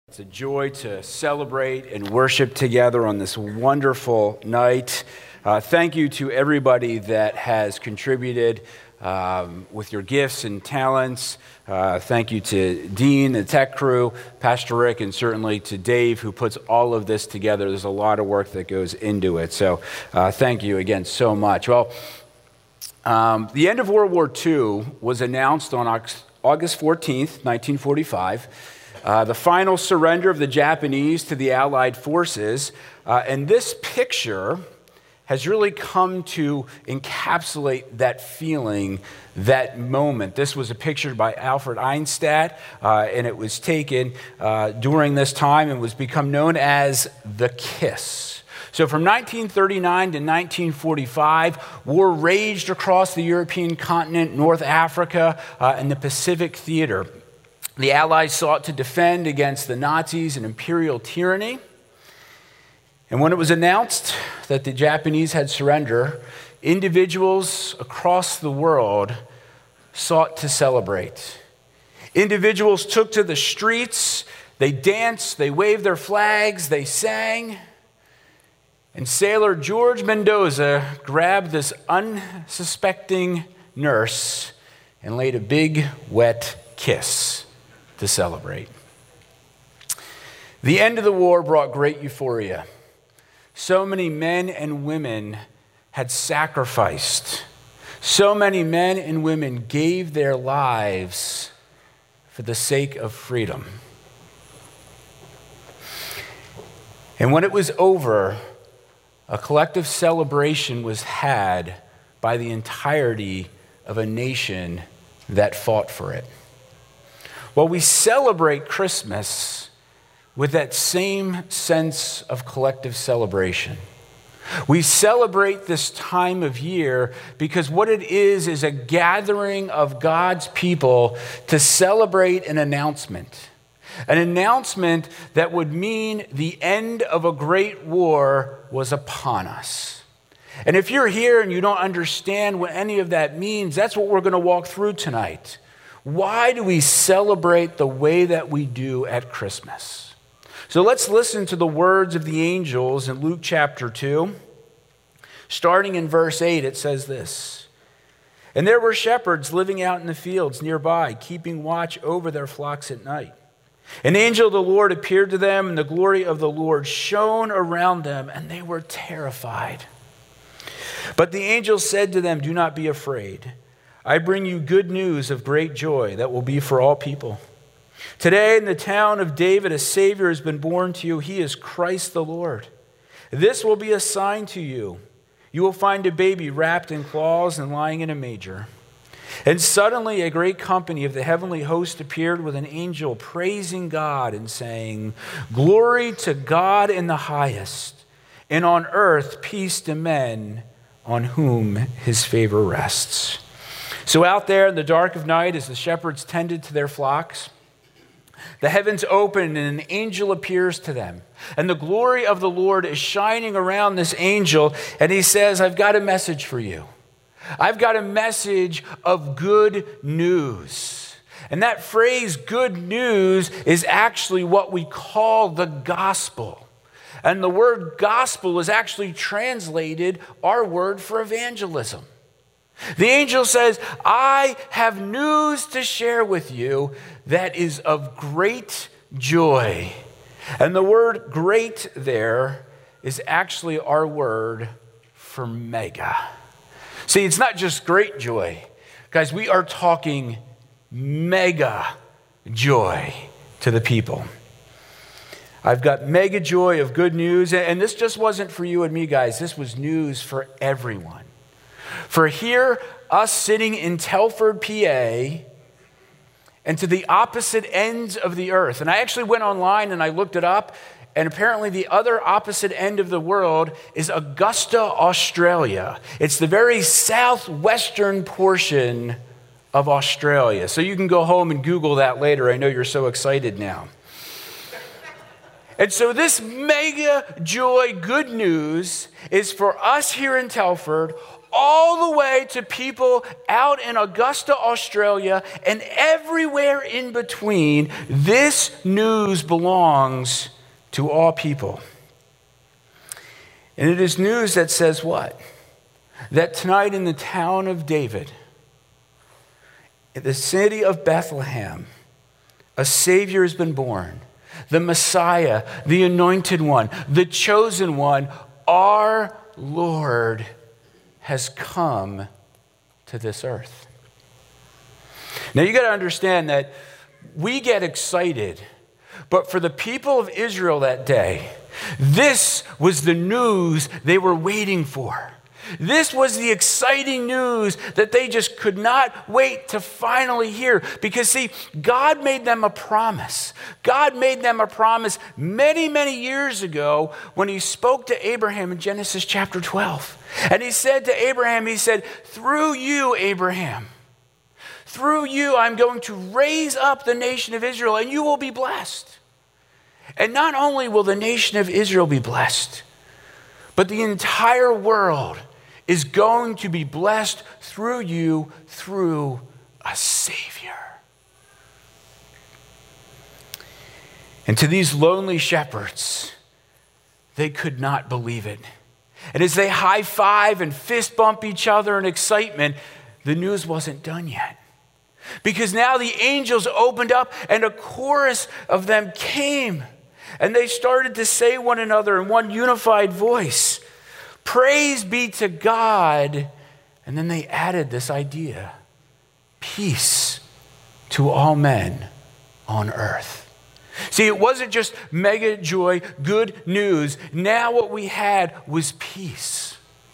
It's a joy to celebrate and worship together on this wonderful night. Thank you to everybody that has contributed with your gifts and talents. Thank you to Dean, the tech crew, Pastor Rick, and certainly to Dave, who puts all of this together. There's a lot of work that goes into it. So thank you again so much. Well, the end of World War II was announced on August 14th, 1945. The final surrender of the Japanese to the Allied forces. And this picture has really come to encapsulate that feeling, that moment. This was a picture by Albert Einstein, and it was taken during this time and was become known as the Kiss. So from 1939 to 1945, war raged across the European continent, North Africa, and the Pacific theater. The Allies sought to defend against the Nazis and imperial tyranny. And when it was announced that the Japanese had surrendered, individuals across the world sought to celebrate. Individuals took to the streets, they danced, they waved their flags, they sang. And sailor George Mendoza grabbed this unsuspecting nurse and laid a big, wet kiss to celebrate. The end of the war brought great euphoria. So many men and women had sacrificed. So many men and women gave their lives for the sake of freedom. And when it was over, a collective celebration was had by the entirety of a nation that fought for it. Well, we celebrate Christmas with that same sense of collective celebration. We celebrate this time of year because what it is a gathering of God's people to celebrate an announcement that would mean the end of a great war was upon us. And if you're here and you don't understand what any of that means, that's what we're going to walk through tonight. Why do we celebrate the way that we do at Christmas? So let's listen to the words of the angels in Luke chapter 2. Starting in verse 8, it says this: "And there were shepherds living out in the fields nearby, keeping watch over their flocks at night. An angel of the Lord appeared to them, and the glory of the Lord shone around them, and they were terrified. But the angel said to them, 'Do not be afraid. I bring you good news of great joy that will be for all people. Today in the town of David, a Savior has been born to you. He is Christ the Lord. This will be a sign to you. You will find a baby wrapped in cloths and lying in a manger.' And suddenly a great company of the heavenly host appeared with an angel praising God and saying, 'Glory to God in the highest, and on earth peace to men on whom his favor rests.'" So out there in the dark of night, as the shepherds tended to their flocks, the heavens open and an angel appears to them. And the glory of the Lord is shining around this angel. And he says, "I've got a message for you. I've got a message of good news." And that phrase, good news, is actually what we call the gospel. And the word gospel is actually translated our word for evangelism. The angel says, "I have news to share with you that is of great joy." And the word great there is actually our word for mega. See, it's not just great joy. Guys, we are talking mega joy to the people. I've got mega joy of good news. And this just wasn't for you and me, guys. This was news for everyone. For here, us sitting in Telford, PA, and to the opposite ends of the earth. And I actually went online and I looked it up, and apparently the other opposite end of the world is Augusta, Australia. It's the very southwestern portion of Australia. So you can go home and Google that later. I know you're so excited now. And so this mega joy good news is for us here in Telford all the way to people out in Augusta, Australia, and everywhere in between. This news belongs to all people. And it is news that says what? That tonight in the town of David, in the city of Bethlehem, a Savior has been born. The Messiah, the Anointed One, the Chosen One, our Lord has come to this earth. Now you got to understand that we get excited, but for the people of Israel that day, this was the news they were waiting for. This was the exciting news that they just could not wait to finally hear. Because see, God made them a promise. God made them a promise many, many years ago when he spoke to Abraham in Genesis chapter 12. And he said to Abraham, he said, through you, Abraham, through you, I'm going to raise up the nation of Israel and you will be blessed. And not only will the nation of Israel be blessed, but the entire world is going to be blessed through you, through a Savior. And to these lonely shepherds, they could not believe it. And as they high-five and fist bump each other in excitement, the news wasn't done yet. Because now the angels opened up and a chorus of them came. And they started to say one another in one unified voice, praise be to God. And then they added this idea, peace to all men on earth. See, it wasn't just mega joy, good news. Now what we had was peace.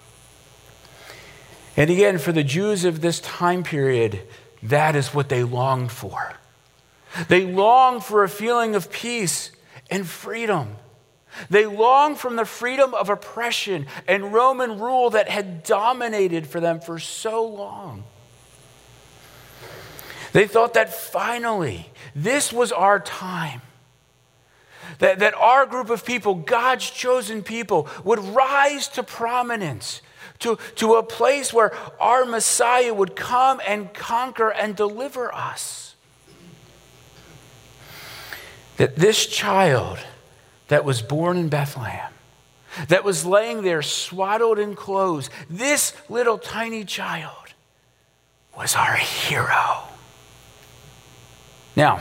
And again, for the Jews of this time period, that is what they longed for. They longed for a feeling of peace and freedom. They longed from the freedom of oppression and Roman rule that had dominated for them for so long. They thought that finally, this was our time. That our group of people, God's chosen people, would rise to prominence, to a place where our Messiah would come and conquer and deliver us. That this child that was born in Bethlehem, that was laying there swaddled in clothes, this little tiny child was our hero. Now,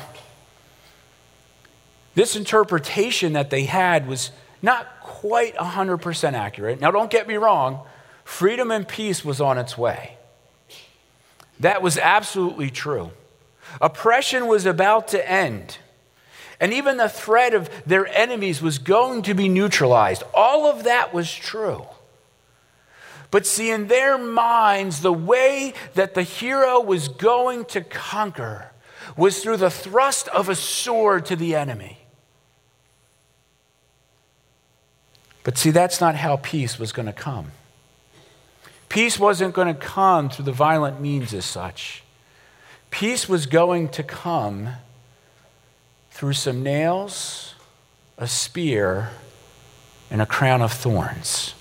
this interpretation that they had was not quite 100% accurate. Now, don't get me wrong, freedom and peace was on its way. That was absolutely true. Oppression was about to end. And even the threat of their enemies was going to be neutralized. All of that was true. But see, in their minds, the way that the hero was going to conquer was through the thrust of a sword to the enemy. But see, that's not how peace was going to come. Peace wasn't going to come through the violent means as such. Peace was going to come through some nails, a spear, and a crown of thorns.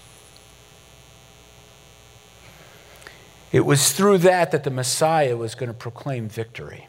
It was through that the Messiah was going to proclaim victory.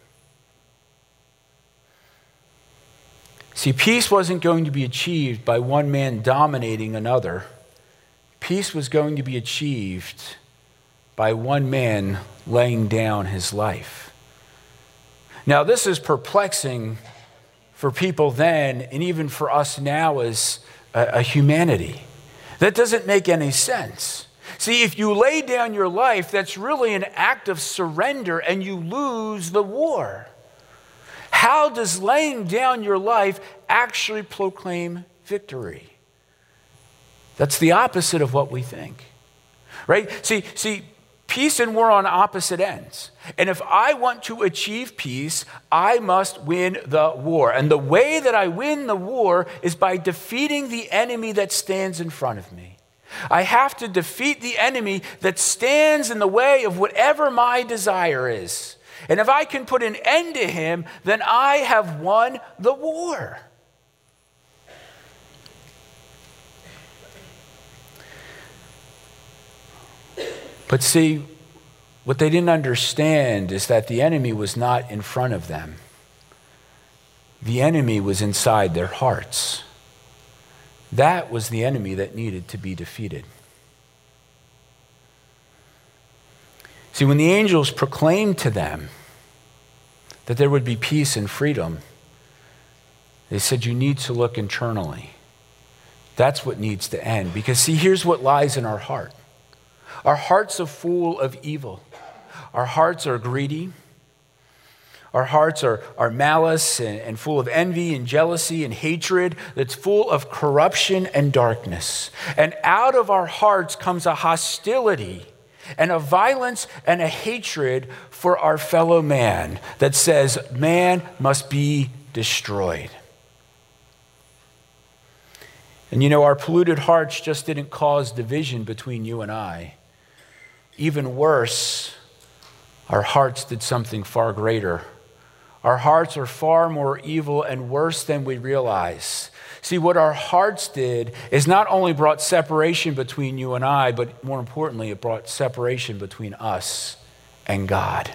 See, peace wasn't going to be achieved by one man dominating another. Peace was going to be achieved by one man laying down his life. Now, this is perplexing for people then, and even for us now as a humanity. That doesn't make any sense. See, if you lay down your life, that's really an act of surrender, and you lose the war. How does laying down your life actually proclaim victory? That's the opposite of what we think, right? See, peace and war are on opposite ends. And if I want to achieve peace, I must win the war. And the way that I win the war is by defeating the enemy that stands in front of me. I have to defeat the enemy that stands in the way of whatever my desire is. And if I can put an end to him, then I have won the war. But see, what they didn't understand is that the enemy was not in front of them. The enemy was inside their hearts. That was the enemy that needed to be defeated. See, when the angels proclaimed to them that there would be peace and freedom, they said, you need to look internally. That's what needs to end. Because see, here's what lies in our heart. Our hearts are full of evil. Our hearts are greedy. Our hearts are malice and full of envy and jealousy and hatred that's full of corruption and darkness. And out of our hearts comes a hostility and a violence and a hatred for our fellow man that says man must be destroyed. And you know, our polluted hearts just didn't cause division between you and I. Even worse, our hearts did something far greater. Our hearts are far more evil and worse than we realize. See, what our hearts did is not only brought separation between you and I, but more importantly, it brought separation between us and God.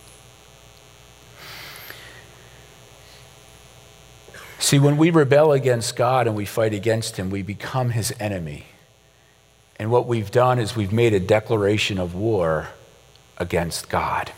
See, when we rebel against God and we fight against him, we become his enemy. And what we've done is we've made a declaration of war against God.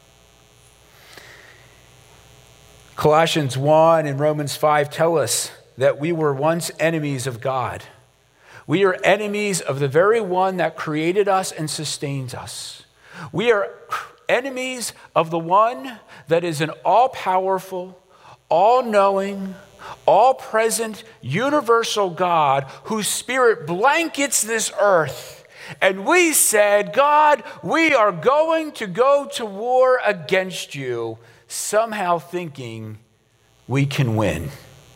Colossians 1 and Romans 5 tell us that we were once enemies of God. We are enemies of the very one that created us and sustains us. We are enemies of the one that is an all-powerful, all-knowing, all-present, universal God whose spirit blankets this earth. And we said, God, we are going to go to war against you, somehow thinking we can win.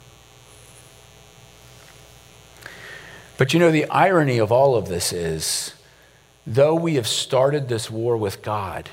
But you know, the irony of all of this is, though we have started this war with God,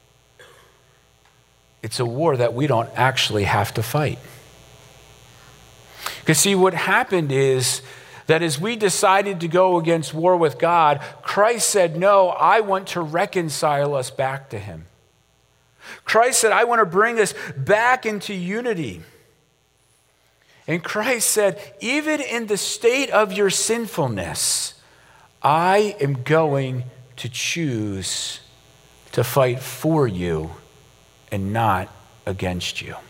it's a war that we don't actually have to fight. Because see, what happened is that as we decided to go against war with God, Christ said, no, I want to reconcile us back to him. Christ said, I want to bring us back into unity. And Christ said, even in the state of your sinfulness, I am going to choose to fight for you and not against you.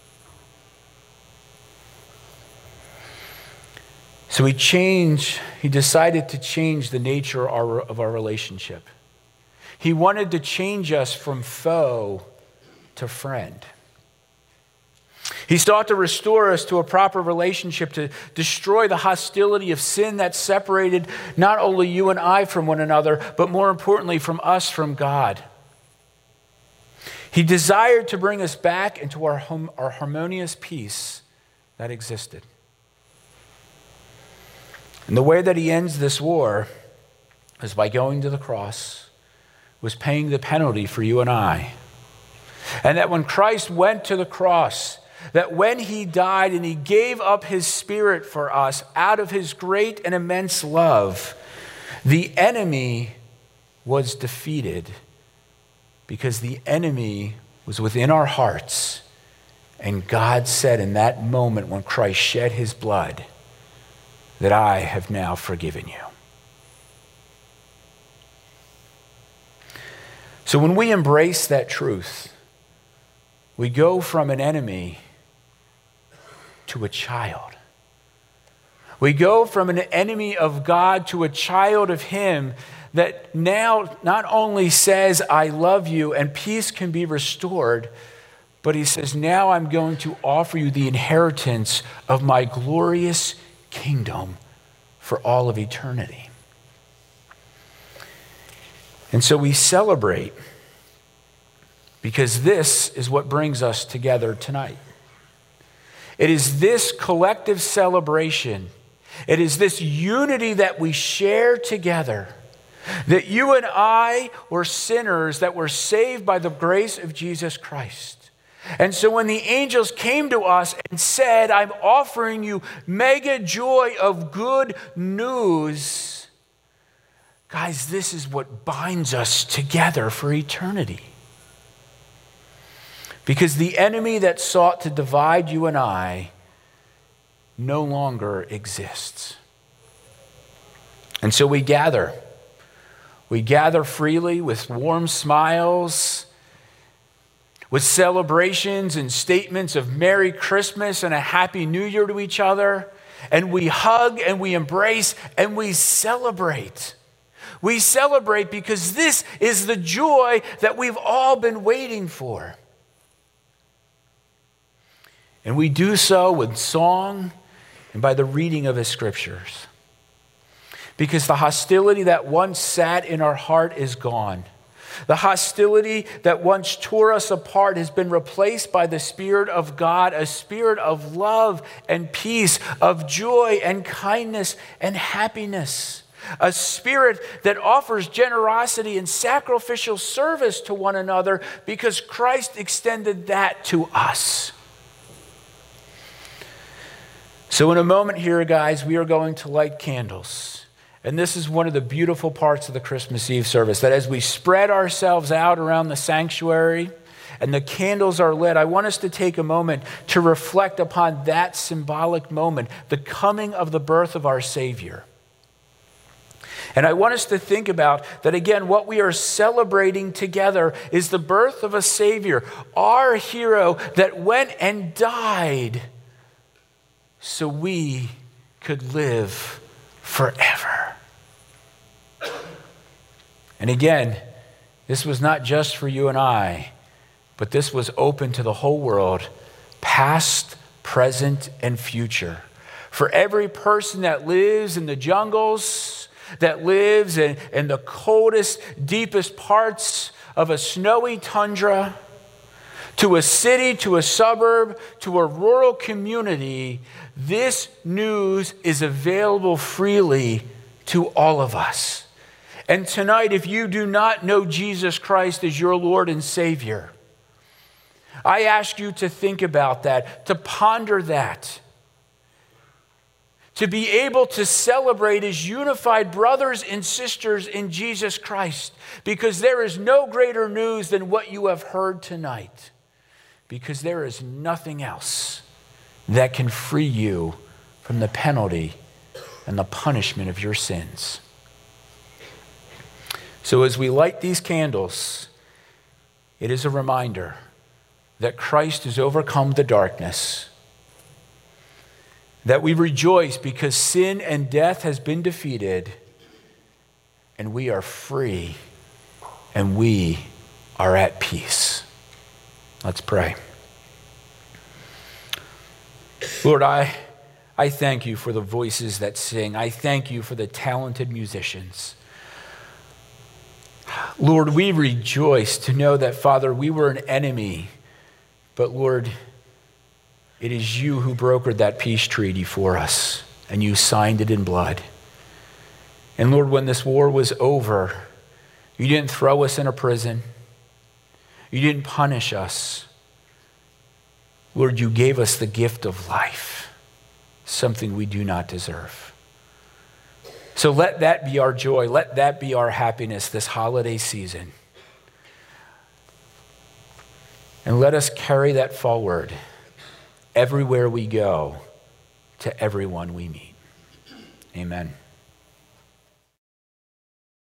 So he decided to change the nature of our relationship. He wanted to change us from foe to friend. He sought to restore us to a proper relationship, to destroy the hostility of sin that separated not only you and I from one another, but more importantly from us from God. He desired to bring us back into our harmonious peace that existed. And the way that he ends this war is by going to the cross, was paying the penalty for you and I. And that when Christ went to the cross, that when he died and he gave up his spirit for us out of his great and immense love, the enemy was defeated because the enemy was within our hearts. And God said in that moment when Christ shed his blood, that I have now forgiven you. So when we embrace that truth, we go from an enemy to a child. We go from an enemy of God to a child of him that now not only says, I love you and peace can be restored, but he says, now I'm going to offer you the inheritance of my glorious kingdom for all of eternity. And so we celebrate because this is what brings us together tonight. It is this collective celebration. It is this unity that we share together. That you and I were sinners that were saved by the grace of Jesus Christ. And so when the angels came to us and said, I'm offering you mega joy of good news, Guys, this is what binds us together for eternity. Because the enemy that sought to divide you and I no longer exists. And so we gather. We gather freely with warm smiles, with celebrations and statements of Merry Christmas and a Happy New Year to each other. And we hug and we embrace and we celebrate. We celebrate because this is the joy that we've all been waiting for. And we do so with song and by the reading of His Scriptures. Because the hostility that once sat in our heart is gone. The hostility that once tore us apart has been replaced by the Spirit of God, a spirit of love and peace, of joy and kindness and happiness. A spirit that offers generosity and sacrificial service to one another because Christ extended that to us. So in a moment here, guys, we are going to light candles. And this is one of the beautiful parts of the Christmas Eve service, that as we spread ourselves out around the sanctuary and the candles are lit, I want us to take a moment to reflect upon that symbolic moment, the coming of the birth of our Savior. And I want us to think about that again, what we are celebrating together is the birth of a Savior, our hero that went and died so we could live forever. And again, this was not just for you and I, but this was open to the whole world, past, present, and future. For every person that lives in the jungles, that lives in the coldest, deepest parts of a snowy tundra, to a city, to a suburb, to a rural community, this news is available freely to all of us. And tonight, if you do not know Jesus Christ as your Lord and Savior, I ask you to think about that, to ponder that, to be able to celebrate as unified brothers and sisters in Jesus Christ, because there is no greater news than what you have heard tonight, because there is nothing else that can free you from the penalty and the punishment of your sins. So as we light these candles, it is a reminder that Christ has overcome the darkness, that we rejoice because sin and death has been defeated, and we are free, and we are at peace. Let's pray. Lord, I thank you for the voices that sing. I thank you for the talented musicians. Lord, we rejoice to know that, Father, we were an enemy, but Lord, it is you who brokered that peace treaty for us, and you signed it in blood. And Lord, when this war was over, you didn't throw us in a prison. You didn't punish us. Lord, you gave us the gift of life, something we do not deserve. So let that be our joy. Let that be our happiness this holiday season. And let us carry that forward everywhere we go to everyone we meet. Amen.